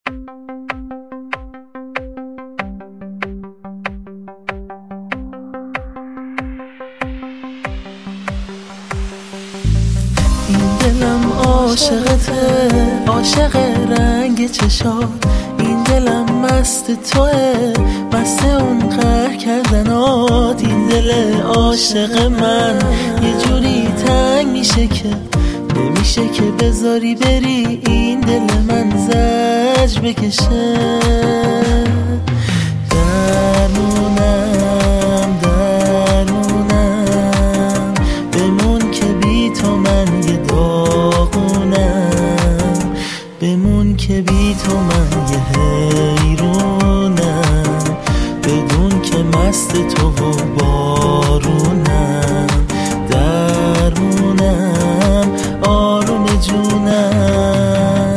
این دلم عاشقته، عاشق رنگ چشات. این دلم مست توه، مست اون قهر کردنات. این دل عاشق من یه جوری تنگ میشه که نمیشه که بذاری بری. این دل من زجر بکشه. درمونم بمون که بی تو من یه داغونم. بمون که بی تو من یه حیرونم. بدون که مست تو و بارونم. درمونم آروم جونم.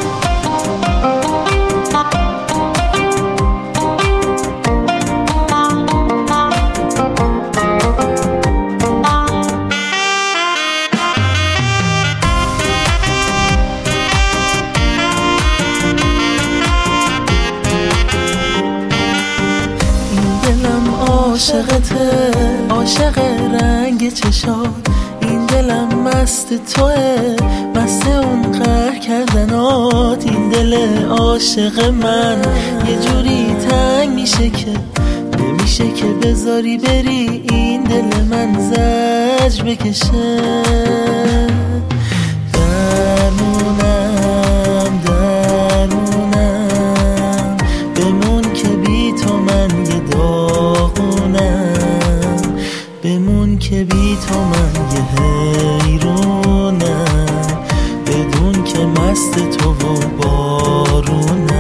عاشقته، عاشق رنگ چشات. این دلم مست توه، مست اون قهر کردنات. این دل عاشق من یه جوری تنگ میشه که نمیشه که بذاری بری. این دل من زجر بکشه. درمونم بمون که بی تو من یه داغونم. بمون که بی تو من یه حیرونم. بدون که مست تو و بارونم.